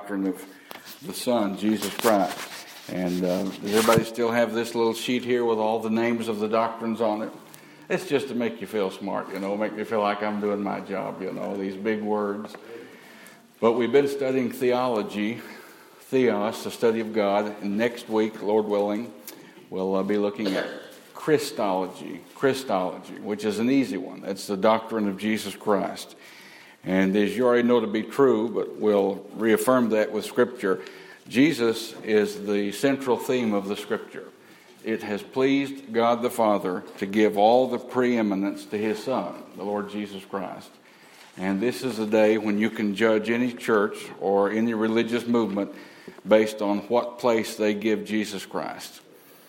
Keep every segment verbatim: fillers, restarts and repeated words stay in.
doctrine of the Son, Jesus Christ. And uh, does everybody still have this little sheet here with all the names of the doctrines on it? It's just to make you feel smart, you know, make me feel like I'm doing my job, you know, these big words. But we've been studying theology, theos, the study of God, and next week, Lord willing, we'll uh, be looking at Christology, Christology, which is an easy one. It's the doctrine of Jesus Christ. And as you already know to be true, but we'll reaffirm that with Scripture, Jesus is the central theme of the Scripture. It has pleased God the Father to give all the preeminence to His Son, the Lord Jesus Christ. And this is a day when you can judge any church or any religious movement based on what place they give Jesus Christ.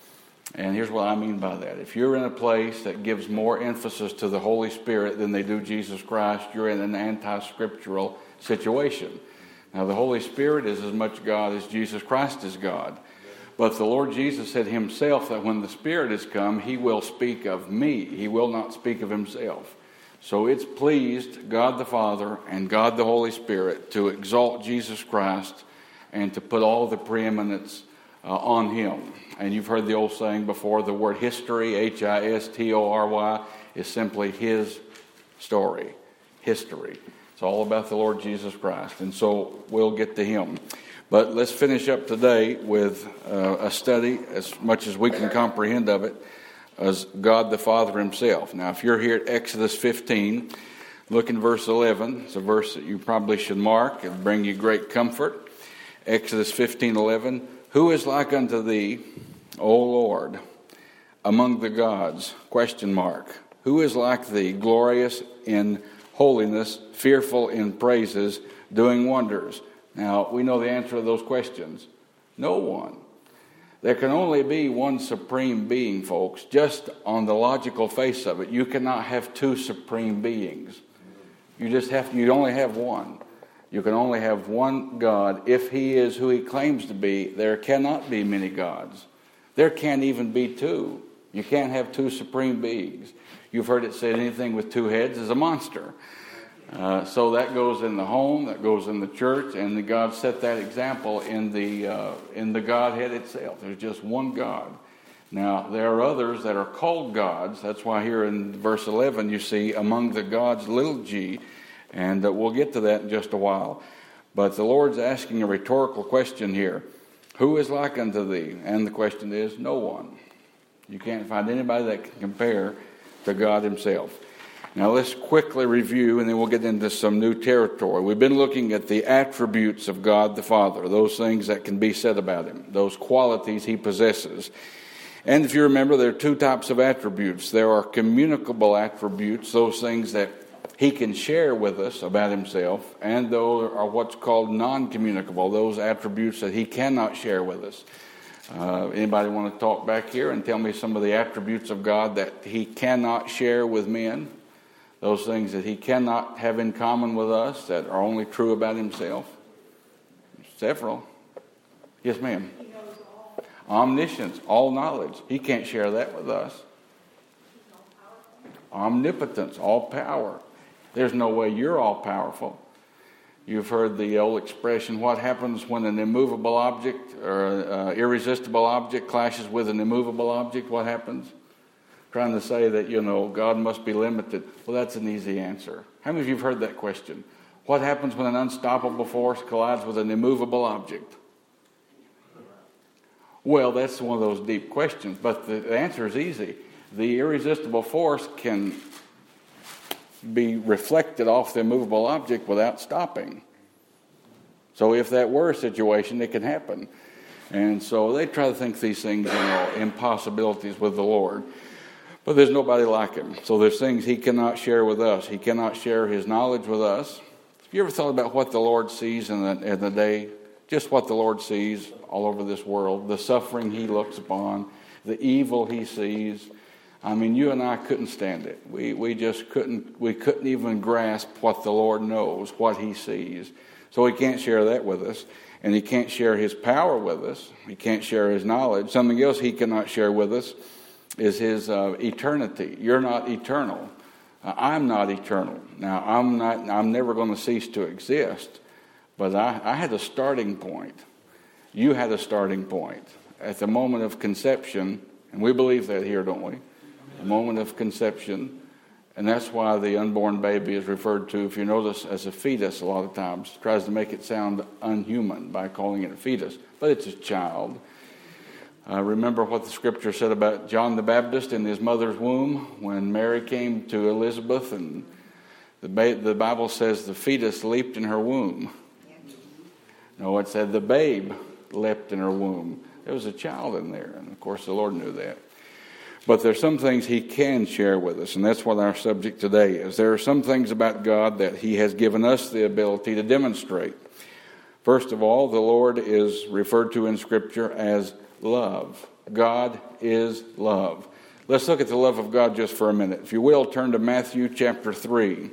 And here's what I mean by that. If you're in a place that gives more emphasis to the Holy Spirit than they do Jesus Christ, you're in an anti-scriptural situation. Now, the Holy Spirit is as much God as Jesus Christ is God. But the Lord Jesus said Himself that when the Spirit has come, He will speak of me. He will not speak of Himself. So it's pleased God the Father and God the Holy Spirit to exalt Jesus Christ and to put all the preeminence uh, on Him. And you've heard the old saying before, the word history, H I S T O R Y, is simply His story, history. It's all about the Lord Jesus Christ. And so we'll get to Him. But let's finish up today with uh, a study, as much as we can comprehend of it, as God the Father Himself. Now, if you're here at Exodus fifteen, look in verse eleven. It's a verse that you probably should mark. It'll bring you great comfort. Exodus fifteen eleven. Who is like unto thee, O Lord, among the gods? Question mark. Who is like thee, glorious in holiness, fearful in praises, doing wonders? Now, we know the answer to those questions. No one. There can only be one supreme being, folks, just on the logical face of it. You cannot have two supreme beings. You just have, you only have one. You can only have one God. If He is who He claims to be, there cannot be many gods. There can't even be two. You can't have two supreme beings. You've heard it said anything with two heads is a monster. Uh, so that goes in the home, that goes in the church, and the God set that example in the uh, in the Godhead itself. There's just one God. Now, there are others that are called gods. That's why here in verse eleven you see among the gods little g, and uh, we'll get to that in just a while. But the Lord's asking a rhetorical question here. Who is like unto thee? And the question is, no one. You can't find anybody that can compare to God Himself. Now let's quickly review, and then we'll get into some new territory. We've been looking at the attributes of God the Father, those things that can be said about Him, those qualities He possesses. And if you remember, there are two types of attributes. There are communicable attributes, those things that He can share with us about Himself, and those are what's called non-communicable, those attributes that He cannot share with us. Uh, anybody want to talk back here and tell me some of the attributes of God that He cannot share with men? Those things that He cannot have in common with us that are only true about Himself? Several. Yes, ma'am. He knows all. Omniscience, all knowledge. He can't share that with us. Omnipotence, all power. There's no way you're all powerful. You've heard the old expression, what happens when an immovable object or an irresistible object clashes with an immovable object? What happens? Trying to say that, you know, God must be limited. Well, that's an easy answer. How many of you have heard that question? What happens when an unstoppable force collides with an immovable object? Well, that's one of those deep questions, but the answer is easy. The irresistible force can be reflected off the immovable object without stopping. So if that were a situation, it can happen. And so they try to think these things, you know, impossibilities with the Lord. But there's nobody like Him. So there's things He cannot share with us. He cannot share His knowledge with us. Have you ever thought about what the Lord sees in the, in the day? Just what the Lord sees all over this world. The suffering He looks upon. The evil He sees. I mean, you and I couldn't stand it. We we just couldn't, we couldn't even grasp what the Lord knows, what He sees. So He can't share that with us. And He can't share His power with us. He can't share His knowledge. Something else He cannot share with us is His uh, eternity. You're not eternal. Uh, I'm not eternal. Now, I'm not. I'm never going to cease to exist. But I, I had a starting point. You had a starting point. At the moment of conception, and we believe that here, don't we? The moment of conception. And that's why the unborn baby is referred to, if you notice, as a fetus a lot of times. It tries to make it sound unhuman by calling it a fetus. But it's a child. Uh, remember what the scripture said about John the Baptist in his mother's womb when Mary came to Elizabeth, and the, ba- the Bible says the fetus leaped in her womb. No, it said the babe leapt in her womb. There was a child in there, and of course the Lord knew that. But there's some things he can share with us, and that's what our subject today is. There are some things about God that he has given us the ability to demonstrate. First of all, the Lord is referred to in Scripture as love. God is love. Let's look at the love of God just for a minute. If you will, turn to Matthew chapter three.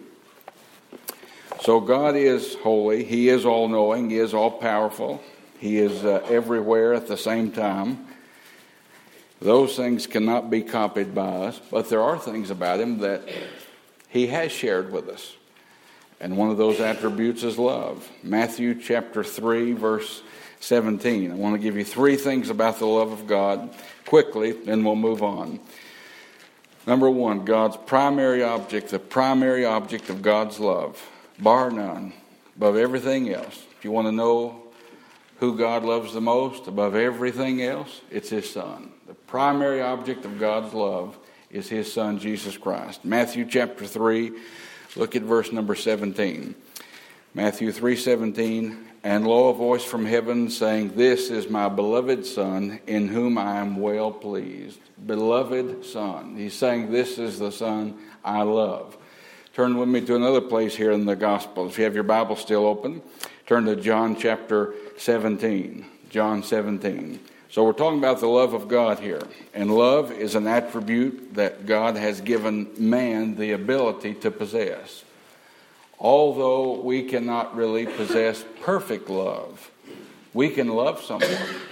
So God is holy. He is all-knowing. He is all-powerful. He is uh, everywhere at the same time. Those things cannot be copied by us, but there are things about him that he has shared with us. And one of those attributes is love. Matthew chapter three, verse seventeen. I want to give you three things about the love of God quickly, then we'll move on. Number one, God's primary object, the primary object of God's love, bar none, above everything else. If you want to know who God loves the most above everything else, it's his Son. The primary object of God's love is his Son, Jesus Christ. Matthew chapter three, look at verse number seventeen. Matthew three seventeen, and lo, a voice from heaven saying, this is my beloved Son, in whom I am well pleased. Beloved Son. He's saying this is the Son I love. Turn with me to another place here in the Gospel. If you have your Bible still open, turn to John chapter seventeen. John seventeen. So we're talking about the love of God here. And love is an attribute that God has given man the ability to possess. Although we cannot really possess perfect love, we can love someone.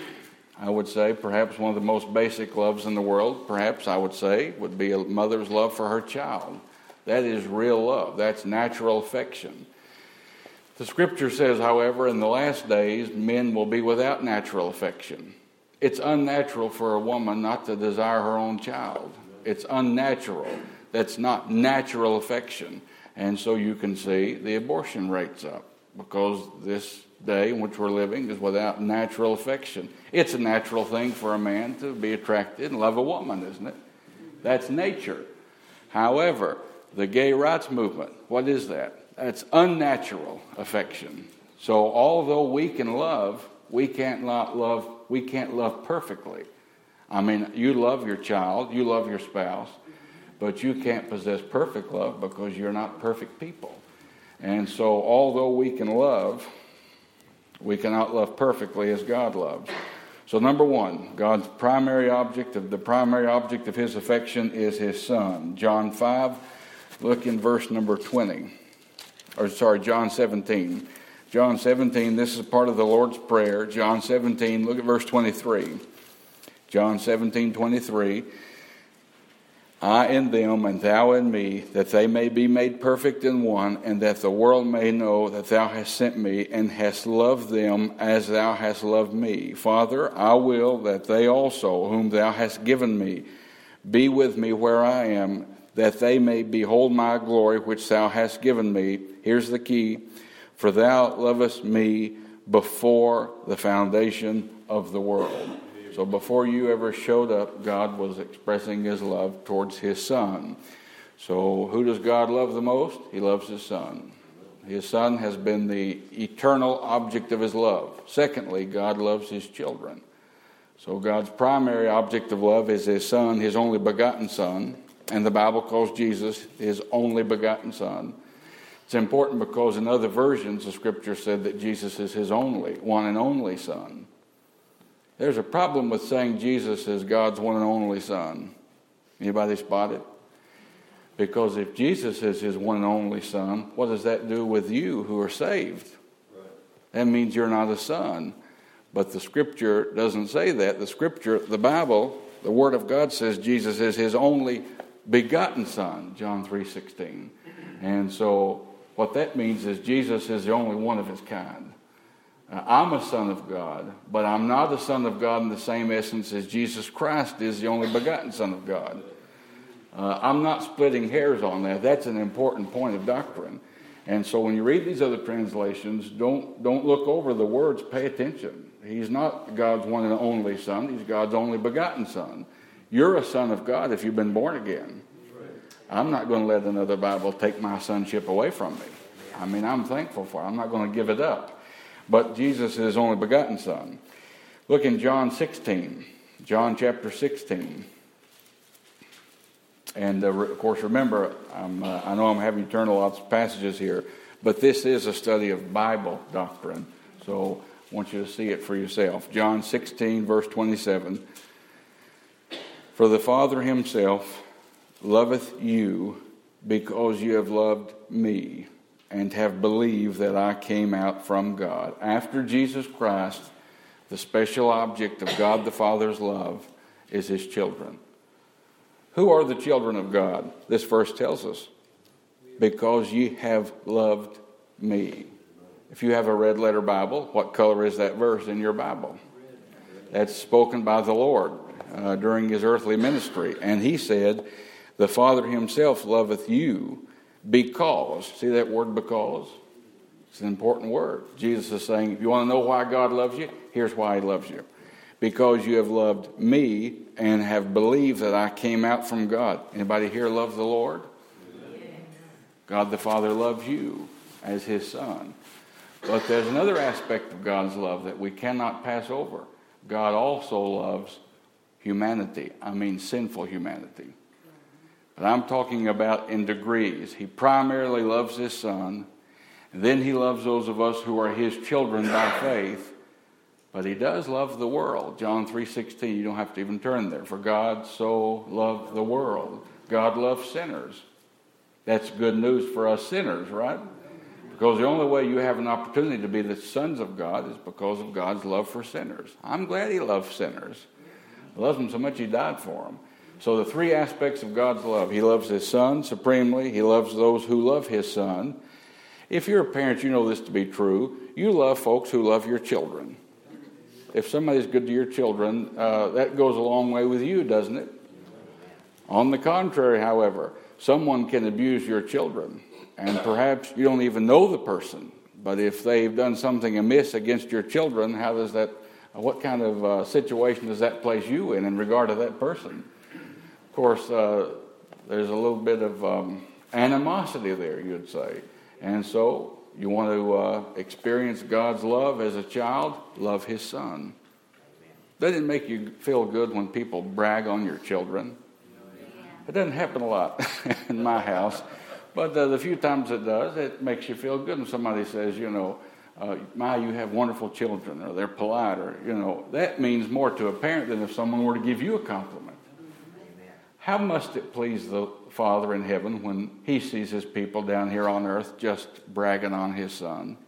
I would say perhaps one of the most basic loves in the world, perhaps I would say, would be a mother's love for her child. That is real love. That's natural affection. The scripture says, however, in the last days, men will be without natural affection. It's unnatural for a woman not to desire her own child. It's unnatural. That's not natural affection. And so you can see the abortion rate's up because this day in which we're living is without natural affection. It's a natural thing for a man to be attracted and love a woman, isn't it? That's nature. However, the gay rights movement, what is that? That's unnatural affection. So although we can love, we can't not love, we can't love perfectly. I mean, you love your child, you love your spouse, but you can't possess perfect love because you're not perfect people. And so although we can love, we cannot love perfectly as God loves. So number one, God's primary object of the primary object of his affection is his Son. John five, look in verse number twenty. Or sorry, John seventeen. John seventeen, this is part of the Lord's Prayer. John seventeen, look at verse twenty-three. John seventeen, twenty-three. I in them and thou in me, that they may be made perfect in one, and that the world may know that thou hast sent me and hast loved them as thou hast loved me. Father, I will that they also, whom thou hast given me, be with me where I am, that they may behold my glory which thou hast given me. Here's the key. For thou lovest me before the foundation of the world. So before you ever showed up, God was expressing his love towards his Son. So who does God love the most? He loves his Son. His Son has been the eternal object of his love. Secondly, God loves his children. So God's primary object of love is his Son, his only begotten Son. And the Bible calls Jesus his only begotten Son. It's important because in other versions the scripture said that Jesus is his only, one and only Son. There's a problem with saying Jesus is God's one and only Son. Anybody spot it? Because if Jesus is his one and only Son, what does that do with you who are saved? Right. That means you're not a son. But the scripture doesn't say that. The scripture, the Bible, the Word of God says Jesus is his only begotten Son, John three sixteen. And so what that means is Jesus is the only one of his kind. Uh, I'm a son of God, but I'm not a son of God in the same essence as Jesus Christ is the only begotten Son of God. Uh, I'm not splitting hairs on that. That's an important point of doctrine. And so when you read these other translations, don't don't look over the words. Pay attention. He's not God's one and only Son. He's God's only begotten Son. You're a son of God if you've been born again. I'm not going to let another Bible take my sonship away from me. I mean, I'm thankful for it. I'm not going to give it up. But Jesus is his only begotten Son. Look in John sixteen. John chapter sixteen. And uh, of course, remember, I'm, uh, I know I'm having you turn to lots of passages here, but this is a study of Bible doctrine. So I want you to see it for yourself. John sixteen, verse twenty-seven. For the Father himself loveth you because you have loved me and have believed that I came out from God. After Jesus Christ, the special object of God the Father's love is his children. Who are the children of God? This verse tells us. Because ye have loved me. If you have a red letter Bible, what color is that verse in your Bible? That's spoken by the Lord uh, during his earthly ministry. And he said, the Father himself loveth you because. See that word because? It's an important word. Jesus is saying, if you want to know why God loves you, here's why he loves you. Because you have loved me and have believed that I came out from God. Anybody here love the Lord? God the Father loves you as his son. But there's another aspect of God's love that we cannot pass over. God also loves humanity. I mean sinful humanity. But I'm talking about in degrees. He primarily loves his son. And then he loves those of us who are his children by faith. But he does love the world. John three sixteen, you don't have to even turn there. For God so loved the world. God loves sinners. That's good news for us sinners, right? Because the only way you have an opportunity to be the sons of God is because of God's love for sinners. I'm glad he loves sinners. He loves them so much he died for them. So the three aspects of God's love. He loves his son supremely. He loves those who love his son. If you're a parent, you know this to be true. You love folks who love your children. If somebody's good to your children, uh, that goes a long way with you, doesn't it? On the contrary, however, someone can abuse your children, and perhaps you don't even know the person. But if they've done something amiss against your children, how does that? What kind of uh, situation does that place you in in regard to that person? Of course, uh, there's a little bit of um, animosity there, you'd say, and so. You want to uh, experience God's love as a child? Love his son. Doesn't it make you feel good when people brag on your children? It doesn't happen a lot in my house. But uh, the few times it does, it makes you feel good when somebody says, you know, uh, my, you have wonderful children, or they're polite, or, you know. That means more to a parent than if someone were to give you a compliment. How must it please the Father in heaven when he sees his people down here on earth just bragging on his son?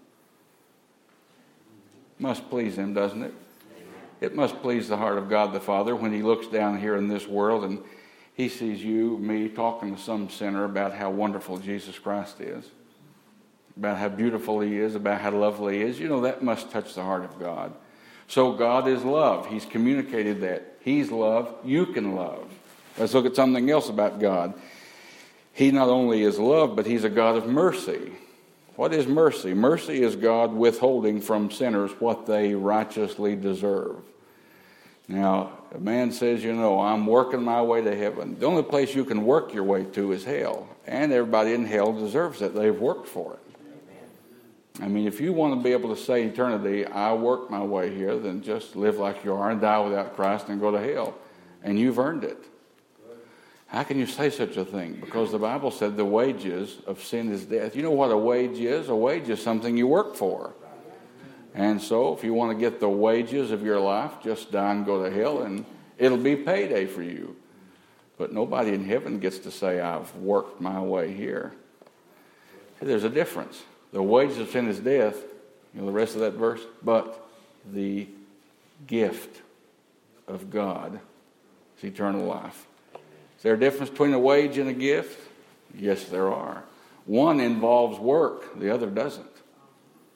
Must please him, doesn't it? It must please the heart of God the Father when he looks down here in this world and he sees you, me, talking to some sinner about how wonderful Jesus Christ is, about how beautiful he is, about how lovely he is. You know, that must touch the heart of God. So God is love. He's communicated that. He's love. You can love. Let's look at something else about God. He not only is love, but he's a God of mercy. What is mercy? Mercy is God withholding from sinners what they righteously deserve. Now, a man says, you know, I'm working my way to heaven. The only place you can work your way to is hell. And everybody in hell deserves it. They've worked for it. I mean, if you want to be able to say eternity, I worked my way here, then just live like you are and die without Christ and go to hell. And you've earned it. How can you say such a thing? Because the Bible said the wages of sin is death. You know what a wage is? A wage is something you work for. And so if you want to get the wages of your life, just die and go to hell, and it'll be payday for you. But nobody in heaven gets to say, I've worked my way here. There's a difference. The wages of sin is death. You know the rest of that verse? But the gift of God is eternal life. Is there a difference between a wage and a gift? Yes, there are. One involves work. The other doesn't.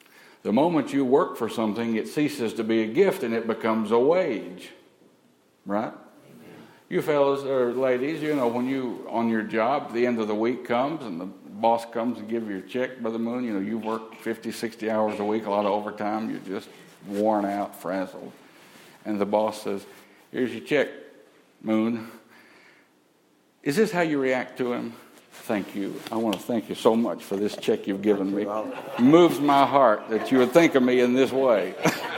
The moment you work for something, it ceases to be a gift and it becomes a wage. Right? Amen. You fellas or ladies, you know, when you on your job, the end of the week comes and the boss comes and gives you your check by the moon. You know, you work fifty, sixty hours a week, a lot of overtime. You're just worn out, frazzled. And the boss says, here's your check, Moon. Is this how you react to him? Thank you. I want to thank you so much for this check you've given me. It moves my heart that you would think of me in this way.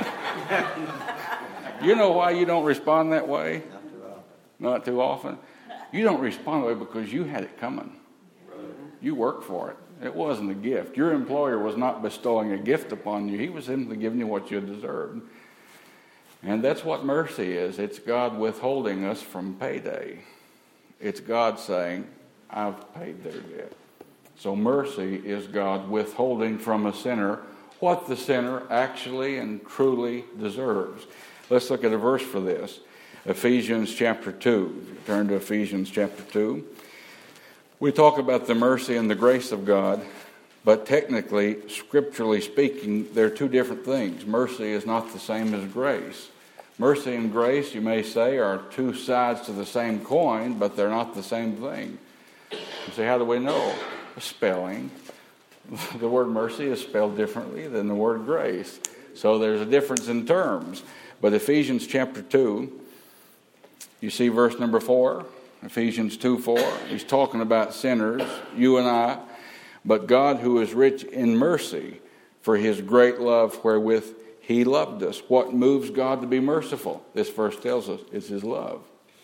You know why you don't respond that way? Not too often. You don't respond that way because you had it coming. You worked for it. It wasn't a gift. Your employer was not bestowing a gift upon you. He was simply giving you what you deserved. And that's what mercy is. It's God withholding us from payday. It's God saying, I've paid their debt. So mercy is God withholding from a sinner what the sinner actually and truly deserves. Let's look at a verse for this. Ephesians chapter two. Turn to Ephesians chapter two. We talk about the mercy and the grace of God, but technically, scripturally speaking, they're two different things. Mercy is not the same as grace. Mercy and grace, you may say, are two sides to the same coin, but they're not the same thing. You say, how do we know? Spelling. The word mercy is spelled differently than the word grace. So there's a difference in terms. But Ephesians chapter two, you see verse number four, Ephesians two four. He's talking about sinners, you and I. But God, who is rich in mercy, for his great love wherewith he loved us. What moves God to be merciful? This verse tells us it's his love.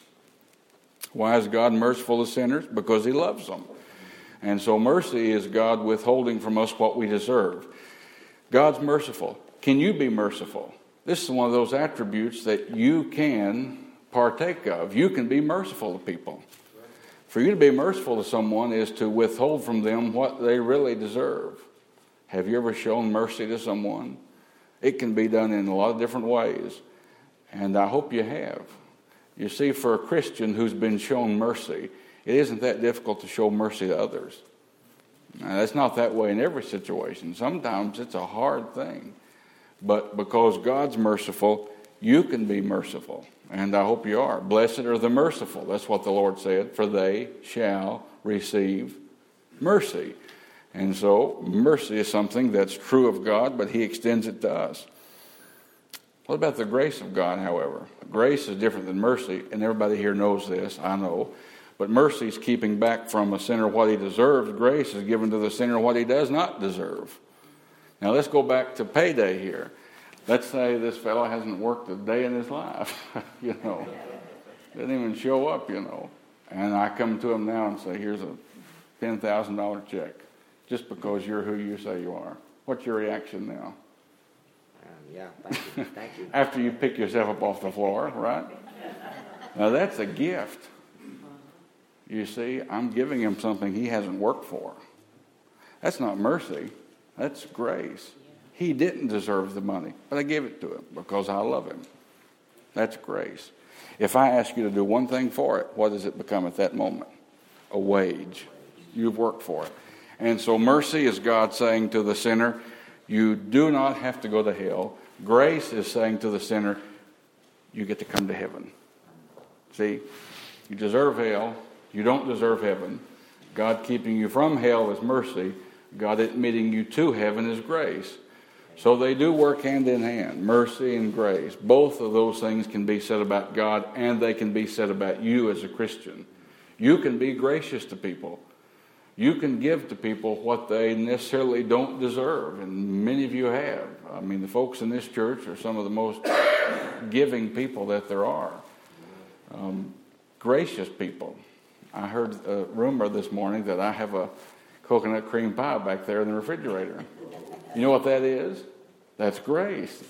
Why is God merciful to sinners? Because he loves them. And so mercy is God withholding from us what we deserve. God's merciful. Can you be merciful? This is one of those attributes that you can partake of. You can be merciful to people. For you to be merciful to someone is to withhold from them what they really deserve. Have you ever shown mercy to someone? It can be done in a lot of different ways. And I hope you have. You see, for a Christian who's been shown mercy, it isn't that difficult to show mercy to others. Now, that's not that way in every situation. Sometimes it's a hard thing. But because God's merciful, you can be merciful. And I hope you are. Blessed are the merciful. That's what the Lord said. For they shall receive mercy. And so mercy is something that's true of God, but he extends it to us. What about the grace of God, however? Grace is different than mercy, and everybody here knows this, I know. But mercy is keeping back from a sinner what he deserves. Grace is given to the sinner what he does not deserve. Now let's go back to payday here. Let's say this fellow hasn't worked a day in his life, you know. Didn't even show up, you know. And I come to him now and say, here's a ten thousand dollars check, just because you're who you say you are. What's your reaction now? Um, yeah, thank you. Thank you. After you pick yourself up off the floor, right? Now that's a gift. You see, I'm giving him something he hasn't worked for. That's not mercy. That's grace. He didn't deserve the money, but I gave it to him because I love him. That's grace. If I ask you to do one thing for it, what does it become at that moment? A wage. You've worked for it. And so mercy is God saying to the sinner, you do not have to go to hell. Grace is saying to the sinner, you get to come to heaven. See, you deserve hell. You don't deserve heaven. God keeping you from hell is mercy. God admitting you to heaven is grace. So they do work hand in hand, mercy and grace. Both of those things can be said about God, and they can be said about you as a Christian. You can be gracious to people. You can give to people what they necessarily don't deserve, and many of you have. I mean, the folks in this church are some of the most giving people that there are. Um, gracious people. I heard a rumor this morning that I have a coconut cream pie back there in the refrigerator. You know what that is? That's grace.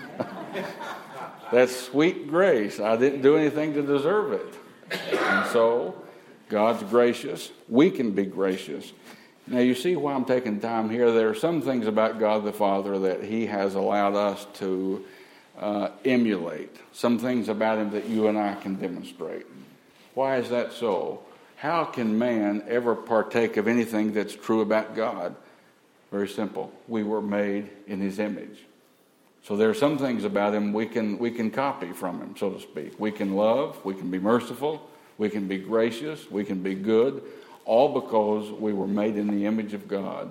That's sweet grace. I didn't do anything to deserve it. And so, God's gracious. We can be gracious. Now, you see why I'm taking time here. There are some things about God the Father that he has allowed us to uh, emulate. Some things about him that you and I can demonstrate. Why is that so? How can man ever partake of anything that's true about God? Very simple. We were made in his image. So there are some things about him we can we can copy from him, so to speak. We can love, we can be merciful, we can be gracious, we can be good, all because we were made in the image of God.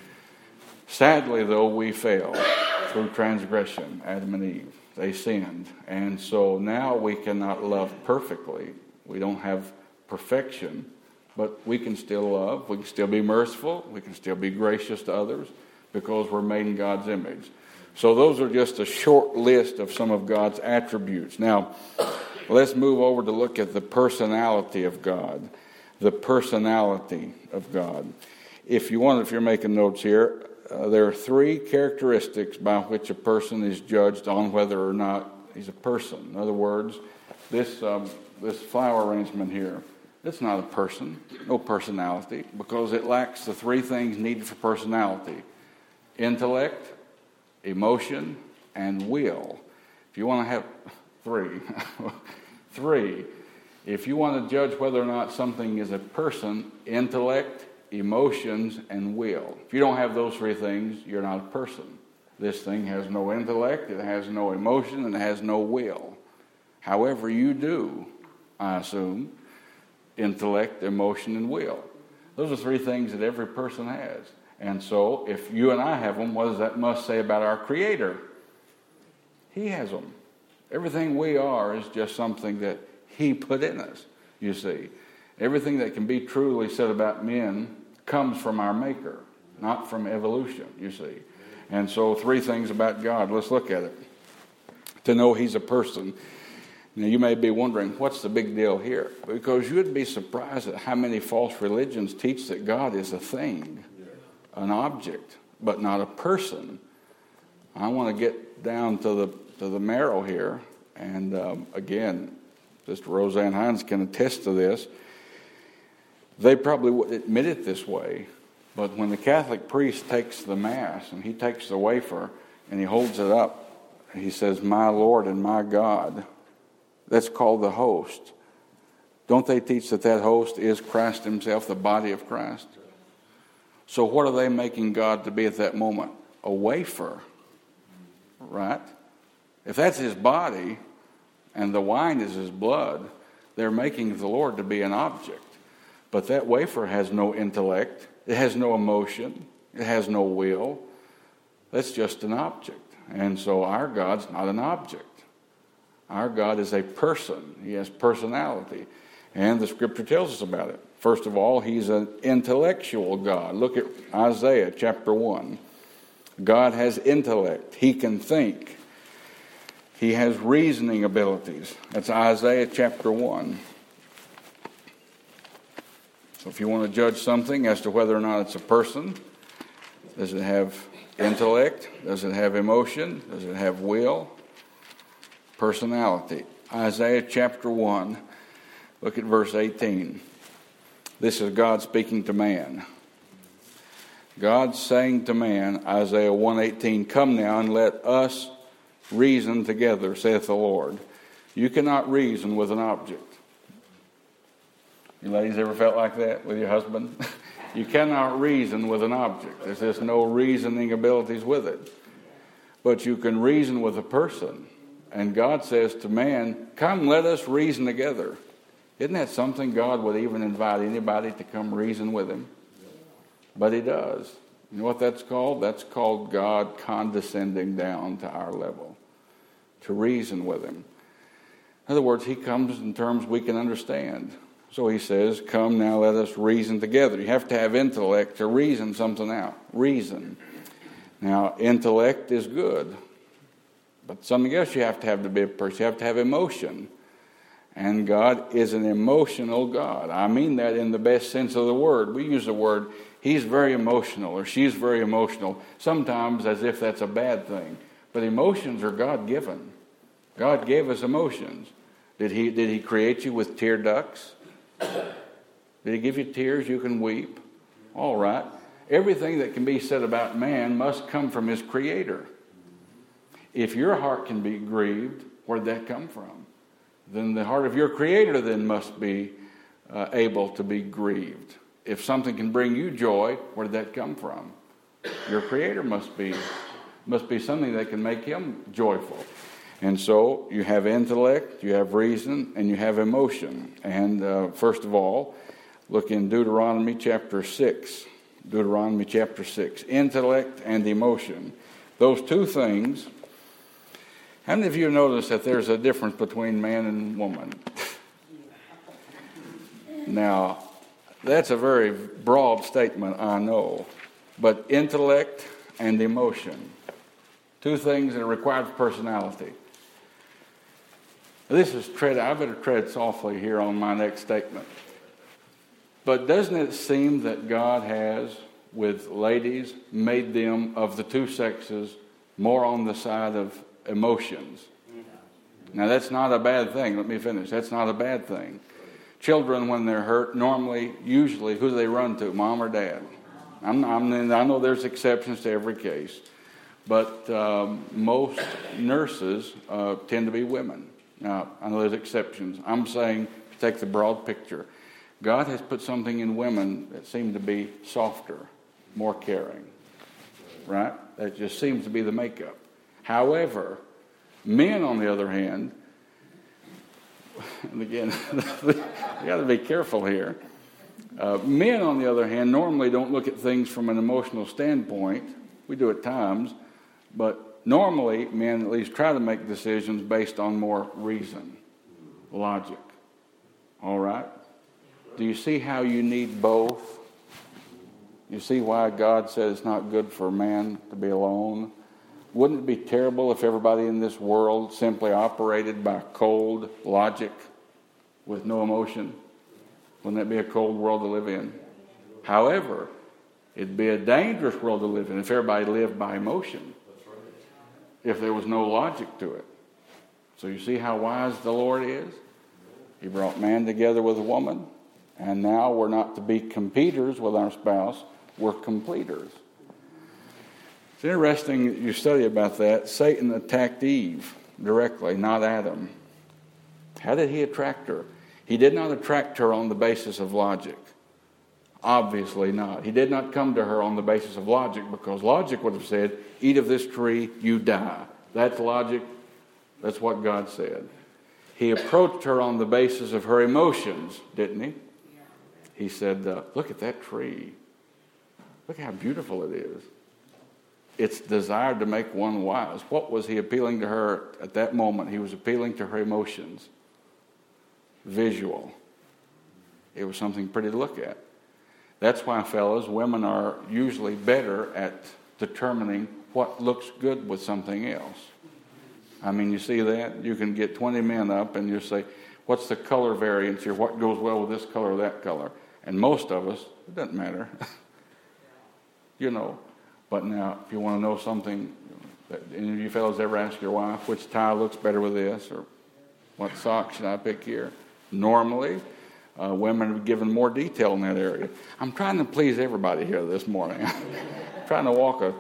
Sadly, though, we fell through transgression, Adam and Eve. They sinned. And so now we cannot love perfectly. We don't have perfection, but we can still love. We can still be merciful. We can still be gracious to others because we're made in God's image. So those are just a short list of some of God's attributes. Now, let's move over to look at the personality of God. The personality of God. If you want, if you're making notes here, uh, there are three characteristics by which a person is judged on whether or not he's a person. In other words, this um, this flower arrangement here, it's not a person, no personality, because it lacks the three things needed for personality: intellect, emotion, and will. If you want to have three, three, if you want to judge whether or not something is a person, intellect, emotions, and will. If you don't have those three things, you're not a person. This thing has no intellect, it has no emotion, and it has no will. However, you do, I assume, intellect, emotion, and will. Those are three things that every person has. And so, if you and I have them, what does that must say about our Creator? He has them. Everything we are is just something that He put in us, you see. Everything that can be truly said about men comes from our Maker, not from evolution, you see. And so, three things about God. Let's look at it. To know He's a person. Now, you may be wondering, what's the big deal here? Because you'd be surprised at how many false religions teach that God is a thing, an object, but not a person. I want to get down to the to the marrow here. And um, again, Sister Roseanne Hines can attest to this. They probably wouldn't admit it this way, but when the Catholic priest takes the Mass and he takes the wafer and he holds it up, he says, "My Lord and my God," that's called the host. Don't they teach that that host is Christ himself, the body of Christ? So what are they making God to be at that moment? A wafer, right? If that's his body and the wine is his blood, they're making the Lord to be an object. But that wafer has no intellect, it has no emotion, it has no will. That's just an object. And so our God's not an object. Our God is a person. He has personality. And the Scripture tells us about it. First of all, He's an intellectual God. Look at Isaiah chapter one. God has intellect. He can think. He has reasoning abilities. That's Isaiah chapter one. So if you want to judge something as to whether or not it's a person, does it have intellect? Does it have emotion? Does it have will? Personality. Isaiah chapter one. Look at verse eighteen. This is God speaking to man. God's saying to man, Isaiah one eighteen, "Come now and let us reason together, saith the Lord." You cannot reason with an object. You ladies ever felt like that with your husband? You cannot reason with an object. There's just no reasoning abilities with it. But you can reason with a person. And God says to man, "Come, let us reason together." Isn't that something? God would even invite anybody to come reason with him. But he does. You know what that's called? That's called God condescending down to our level to reason with him. In other words, he comes in terms we can understand. So he says, "Come now, let us reason together." You have to have intellect to reason something out. Reason. Now, intellect is good. But something else you have to have to be a person. You have to have emotion. And God is an emotional God. I mean that in the best sense of the word. We use the word, he's very emotional or she's very emotional, sometimes as if that's a bad thing. But emotions are God-given. God gave us emotions. Did he, did he create you with tear ducts? Did he give you tears you can weep? All right. Everything that can be said about man must come from his Creator. If your heart can be grieved, where did that come from? Then the heart of your Creator then must be uh, able to be grieved. If something can bring you joy, where did that come from? Your Creator must be must be something that can make him joyful. And so you have intellect, you have reason, and you have emotion. And uh, first of all, look in Deuteronomy chapter six. Deuteronomy chapter six. Intellect and emotion. Those two things. How many of you notice that there's a difference between man and woman? Now, that's a very broad statement, I know. But intellect and emotion. Two things that are required for personality. This is tread. I better tread softly here on my next statement. But doesn't it seem that God has, with ladies, made them of the two sexes more on the side of emotions? Now that's not a bad thing. Let me finish. That's not a bad thing. Children, when they're hurt, normally, usually, who do they run to? Mom or dad? I'm, I'm, I know there's exceptions to every case, but um, most nurses uh, tend to be women. Now, I know there's exceptions. I'm saying, take the broad picture. God has put something in women that seem to be softer, more caring, right? That just seems to be the makeup. However, men, on the other hand, and again, you got to be careful here. Uh, men, on the other hand, normally don't look at things from an emotional standpoint. We do at times, but normally men at least try to make decisions based on more reason, logic. All right? Do you see how you need both? You see why God said it's not good for man to be alone? Wouldn't it be terrible if everybody in this world simply operated by cold logic with no emotion? Wouldn't that be a cold world to live in? However, it'd be a dangerous world to live in if everybody lived by emotion. If there was no logic to it. So you see how wise the Lord is? He brought man together with a woman. And now we're not to be competers with our spouse. We're completers. It's interesting that you study about that. Satan attacked Eve directly, not Adam. How did he attract her? He did not attract her on the basis of logic. Obviously not. He did not come to her on the basis of logic, because logic would have said, eat of this tree, you die. That's logic. That's what God said. He approached her on the basis of her emotions, didn't he? He said, uh, look at that tree. Look how beautiful it is. It's desired to make one wise. What was he appealing to her at that moment? He was appealing to her emotions. Visual. It was something pretty to look at. That's why, fellas, women are usually better at determining what looks good with something else. I mean, you see that? You can get twenty men up and you say, what's the color variance here? What goes well with this color or that color? And most of us, it doesn't matter. You know. But now, if you want to know something, any of you fellas ever ask your wife, which tie looks better with this? Or what sock should I pick here? Normally, uh, women are given more detail in that area. I'm trying to please everybody here this morning. I'm trying to walk a...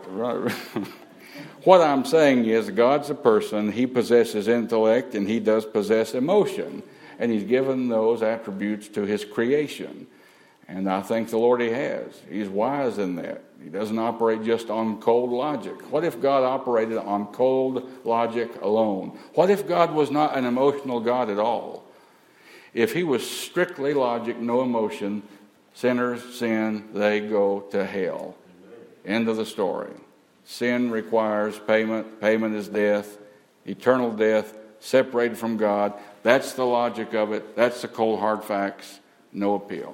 What I'm saying is, God's a person. He possesses intellect, and he does possess emotion. And he's given those attributes to his creation. And I think the Lord he has. He's wise in that. He doesn't operate just on cold logic. What if God operated on cold logic alone? What if God was not an emotional God at all? If he was strictly logic, no emotion, sinners sin, they go to hell. End of the story. Sin requires payment. Payment is death, eternal death, separated from God. That's the logic of it. That's the cold hard facts. No appeal.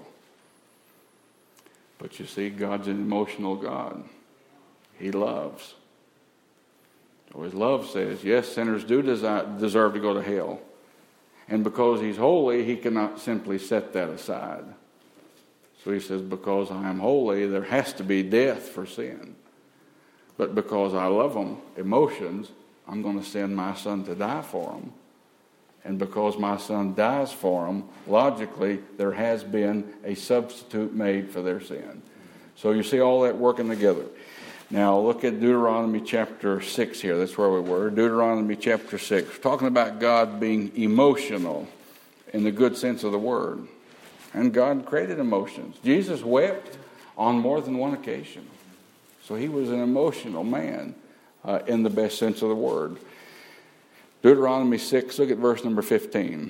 But you see, God's an emotional God. He loves. So his love says, yes, sinners do deserve to go to hell. And because he's holy, he cannot simply set that aside. So he says, because I am holy, there has to be death for sin. But because I love them, emotions, I'm going to send my son to die for them. And because my son dies for them, logically, there has been a substitute made for their sin. So you see all that working together. Now look at Deuteronomy chapter six here. That's where we were. Deuteronomy chapter six. We're talking about God being emotional in the good sense of the word. And God created emotions. Jesus wept on more than one occasion. So he was an emotional man uh, in the best sense of the word. Deuteronomy six, look at verse number fifteen.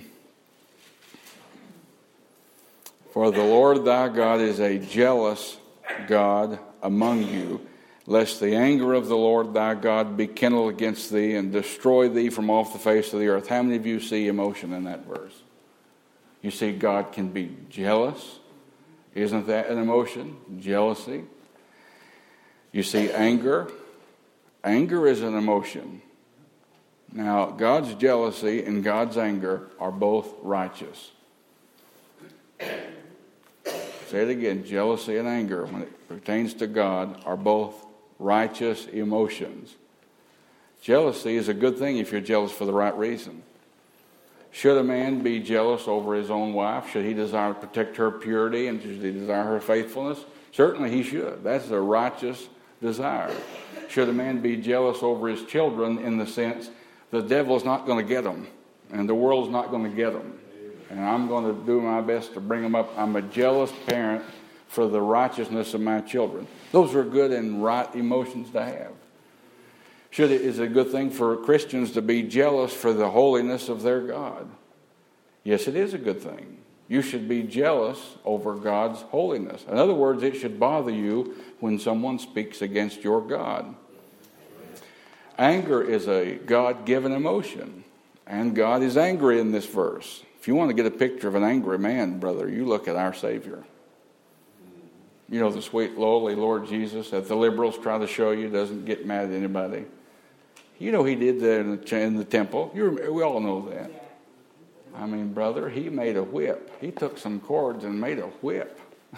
For the Lord thy God is a jealous God among you, lest the anger of the Lord thy God be kindled against thee and destroy thee from off the face of the earth. How many of you see emotion in that verse? You see God can be jealous. Isn't that an emotion? Jealousy. You see anger. Anger is an emotion. Now, God's jealousy and God's anger are both righteous. Say it again. Jealousy and anger, when it pertains to God, are both righteous emotions. Jealousy is a good thing if you're jealous for the right reason. Should a man be jealous over his own wife? Should he desire to protect her purity and should he desire her faithfulness? Certainly he should. That's a righteous desire. Should a man be jealous over his children in the sense the devil's not going to get them and the world's not going to get them? And I'm going to do my best to bring them up. I'm a jealous parent for the righteousness of my children. Those are good and right emotions to have. Should it is a good thing for Christians to be jealous for the holiness of their God? Yes, it is a good thing. You should be jealous over God's holiness. In other words, it should bother you when someone speaks against your God. Anger is a God-given emotion, and God is angry in this verse. If you want to get a picture of an angry man, brother, you look at our Savior. You know, the sweet, lowly Lord Jesus that the liberals try to show you doesn't get mad at anybody. You know he did that in the, in the temple. You remember, we all know that. I mean, brother, he made a whip. He took some cords and made a whip.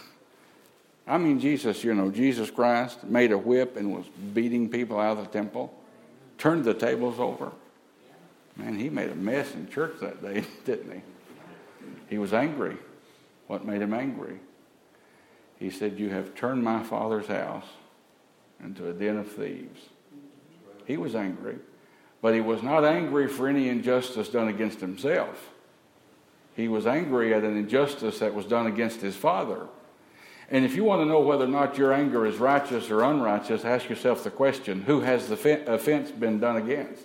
I mean, Jesus, you know, Jesus Christ made a whip and was beating people out of the temple. Turned the tables over. Man, he made a mess in church that day, didn't he? He was angry. What made him angry? He said, you have turned my Father's house into a den of thieves. He was angry. But he was not angry for any injustice done against himself. He was angry at an injustice that was done against his Father. And if you want to know whether or not your anger is righteous or unrighteous, ask yourself the question, who has the offense been done against?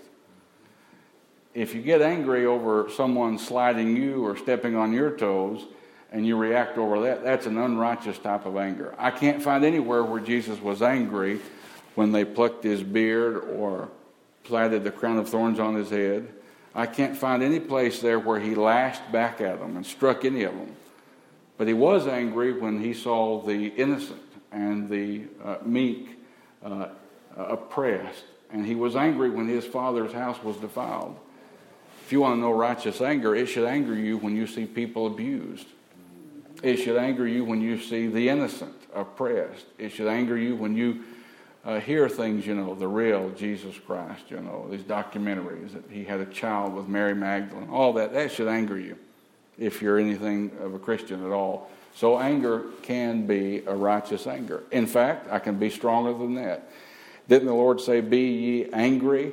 If you get angry over someone sliding you or stepping on your toes and you react over that, that's an unrighteous type of anger. I can't find anywhere where Jesus was angry when they plucked his beard or planted the crown of thorns on his head. I can't find any place there where he lashed back at them and struck any of them. But he was angry when he saw the innocent and the uh, meek uh, oppressed. And he was angry when his Father's house was defiled. If you want to know righteous anger, it should anger you when you see people abused. It should anger you when you see the innocent oppressed. It should anger you when you uh, hear things, you know, the real Jesus Christ, you know, these documentaries that he had a child with Mary Magdalene, all that. That should anger you if you're anything of a Christian at all. So anger can be a righteous anger. In fact, I can be stronger than that. Didn't the Lord say, be ye angry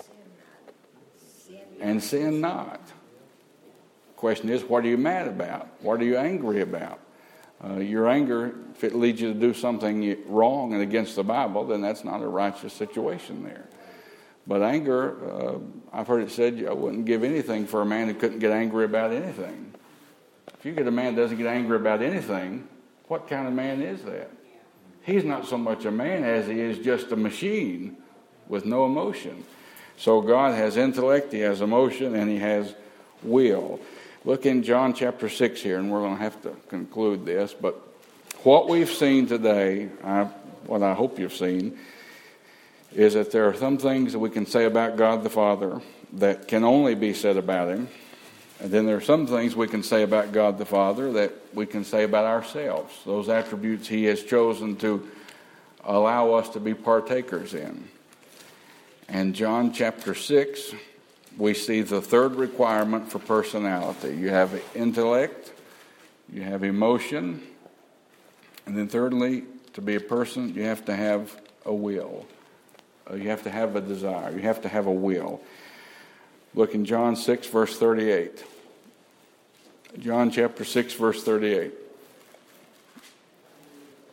and sin not? The question is, what are you mad about? What are you angry about? Uh, your anger, if it leads you to do something wrong and against the Bible, then that's not a righteous situation there. But anger, uh, I've heard it said, I wouldn't give anything for a man who couldn't get angry about anything. If you get a man who doesn't get angry about anything, what kind of man is that? He's not so much a man as he is just a machine with no emotion. So God has intellect, he has emotion, and he has will. Look in John chapter six here, and we're going to have to conclude this. But what we've seen today, I, what I hope you've seen, is that there are some things that we can say about God the Father that can only be said about him. And then there are some things we can say about God the Father that we can say about ourselves. Those attributes he has chosen to allow us to be partakers in. And John chapter six, we see the third requirement for personality. You have intellect, you have emotion, and then thirdly, to be a person, you have to have a will. You have to have a desire. You have to have a will. Look in John six, verse thirty-eight. John chapter six, verse thirty-eight.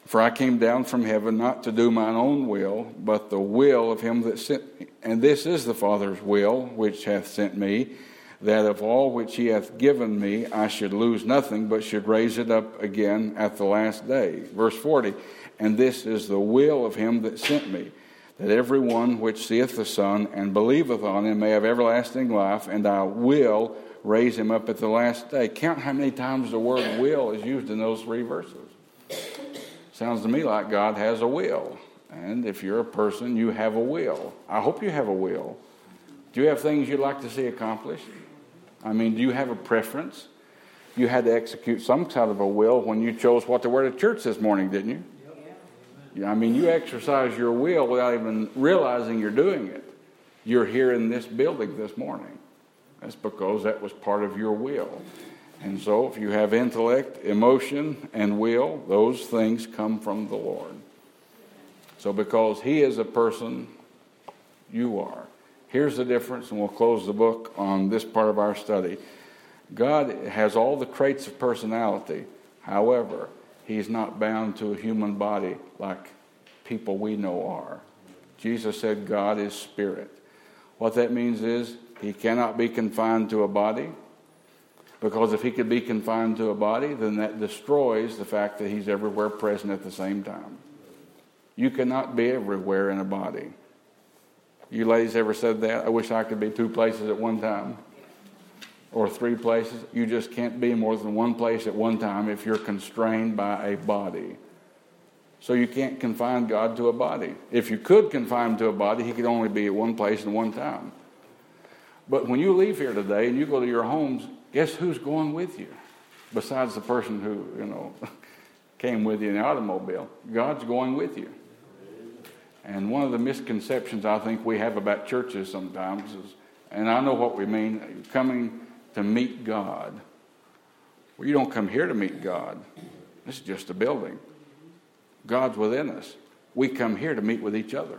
For I came down from heaven not to do mine own will, but the will of him that sent me. And this is the Father's will, which hath sent me, that of all which he hath given me I should lose nothing, but should raise it up again at the last day. Verse forty, and this is the will of him that sent me, that every one which seeth the Son and believeth on him may have everlasting life, and I will raise him up at the last day. Count how many times the word will is used in those three verses. Sounds to me like God has a will. And if you're a person, you have a will. I hope you have a will. Do you have things you'd like to see accomplished? I mean, do you have a preference? You had to execute some kind of a will when you chose what to wear to church this morning, didn't you? Yeah. I mean, you exercise your will without even realizing you're doing it. You're here in this building this morning. That's because that was part of your will. And so if you have intellect, emotion, and will, those things come from the Lord. So because he is a person, you are. Here's the difference, and we'll close the book on this part of our study. God has all the traits of personality. However, he's not bound to a human body like people we know are. Jesus said God is spirit. What that means is he cannot be confined to a body. Because if he could be confined to a body, then that destroys the fact that he's everywhere present at the same time. You cannot be everywhere in a body. You ladies ever said that? I wish I could be two places at one time. Or three places. You just can't be more than one place at one time if you're constrained by a body. So you can't confine God to a body. If you could confine him to a body, he could only be at one place at one time. But when you leave here today and you go to your homes, guess who's going with you? Besides the person who, you know, came with you in the automobile. God's going with you. And one of the misconceptions I think we have about churches sometimes is, and I know what we mean, coming to meet God. Well, you don't come here to meet God. This is just a building. God's within us. We come here to meet with each other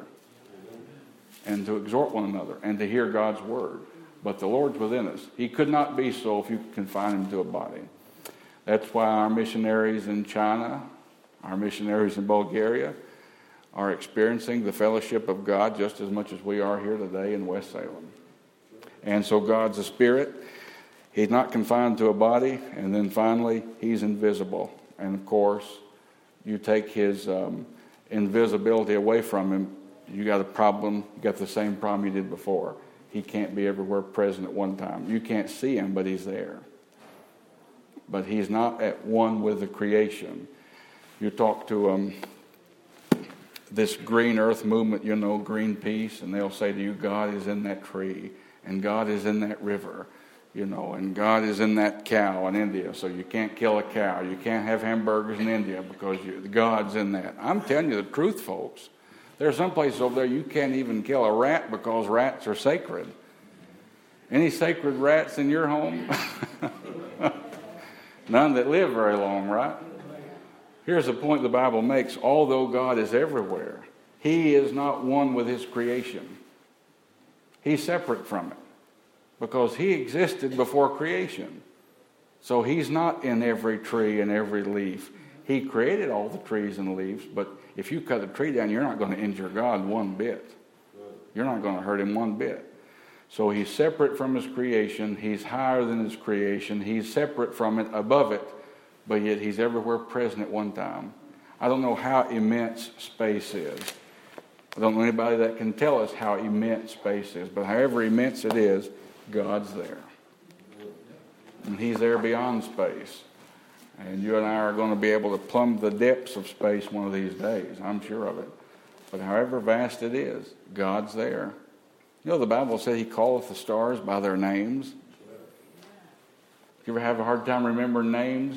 and to exhort one another and to hear God's word. But the Lord's within us. He could not be so if you confine him to a body. That's why our missionaries in China, our missionaries in Bulgaria, are experiencing the fellowship of God just as much as we are here today in West Salem. And so God's a spirit. He's not confined to a body. And then finally, he's invisible. And of course, you take his um, invisibility away from him, you got a problem. You got the same problem you did before. He can't be everywhere present at one time. You can't see him, but he's there. But he's not at one with the creation. You talk to um, this Green Earth movement, you know, Greenpeace, and they'll say to you, God is in that tree, and God is in that river, you know, and God is in that cow in India, so you can't kill a cow. You can't have hamburgers in India because you, God's in that. I'm telling you the truth, folks. There are some places over there you can't even kill a rat because rats are sacred. Any sacred rats in your home? None that live very long, right? Here's the point the Bible makes. Although God is everywhere, he is not one with his creation. He's separate from it because he existed before creation. So he's not in every tree and every leaf. He created all the trees and leaves, but if you cut a tree down, you're not going to injure God one bit. You're not going to hurt him one bit. So he's separate from his creation. He's higher than his creation. He's separate from it, above it, but yet he's everywhere present at one time. I don't know how immense space is. I don't know anybody that can tell us how immense space is, but however immense it is, God's there. And he's there beyond space. And you and I are going to be able to plumb the depths of space one of these days. I'm sure of it. But however vast it is, God's there. You know, the Bible said he calleth the stars by their names. You ever have a hard time remembering names?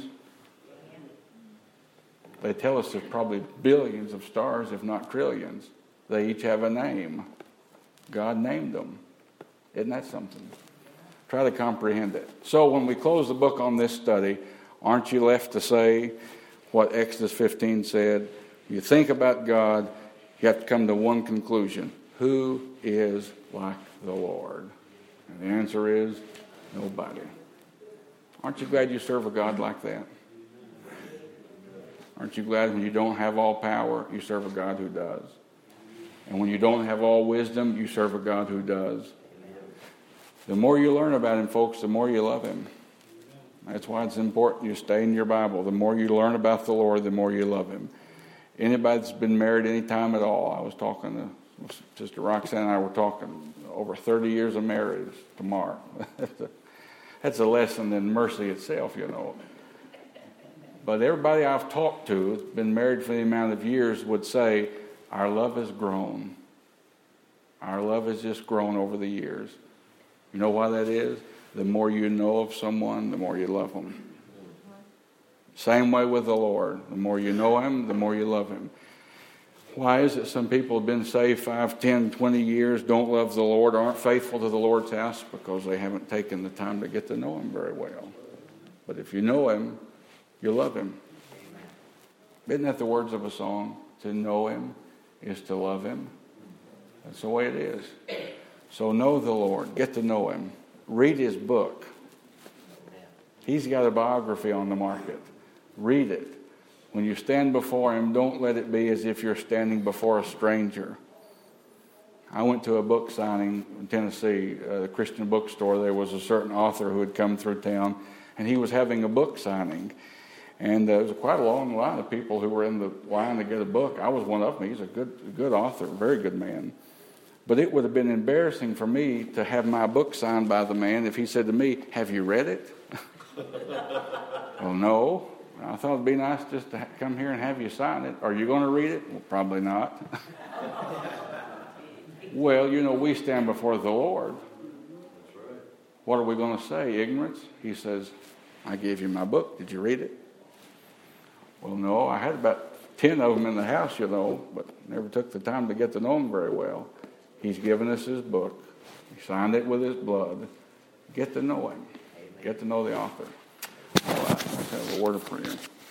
They tell us there's probably billions of stars, if not trillions. They each have a name. God named them. Isn't that something? Try to comprehend it. So when we close the book on this study, aren't you left to say what Exodus fifteen said? You think about God, you have to come to one conclusion. Who is like the Lord? And the answer is nobody. Aren't you glad you serve a God like that? Aren't you glad when you don't have all power, you serve a God who does? And when you don't have all wisdom, you serve a God who does. The more you learn about him, folks, the more you love him. That's why it's important you stay in your Bible. The more you learn about the Lord, the more you love him. Anybody that's been married any time at all, I was talking to Sister Roxanne and I were talking over thirty years of marriage tomorrow. That's a lesson in mercy itself, you know. But everybody I've talked to that's been married for the amount of years would say, our love has grown. Our love has just grown over the years. You know why that is? The more you know of someone, the more you love them. Same way with the Lord. The more you know him, the more you love him. Why is it some people have been saved five, ten, twenty years, don't love the Lord, aren't faithful to the Lord's house? Because they haven't taken the time to get to know him very well. But if you know him, you love him. Isn't that the words of a song? To know him is to love him. That's the way it is. So know the Lord. Get to know him. Read his book. He's got a biography on the market. Read it. When you stand before him, don't let it be as if you're standing before a stranger. I went to a book signing in Tennessee, a Christian bookstore. There was a certain author who had come through town, and he was having a book signing. And there was quite a long line of people who were in the line to get a book. I was one of them. He's a good, a good author, a very good man. But it would have been embarrassing for me to have my book signed by the man if he said to me, have you read it? Well, no. I thought it'd be nice just to come here and have you sign it. Are you going to read it? Well, probably not. Well, you know, we stand before the Lord. What are we going to say? Ignorance? He says, I gave you my book. Did you read it? Well, no. I had about ten of them in the house, you know, but never took the time to get to know them very well. He's given us his book. He signed it with his blood. Get to know him. Get to know the author. All right, let's have a word of prayer.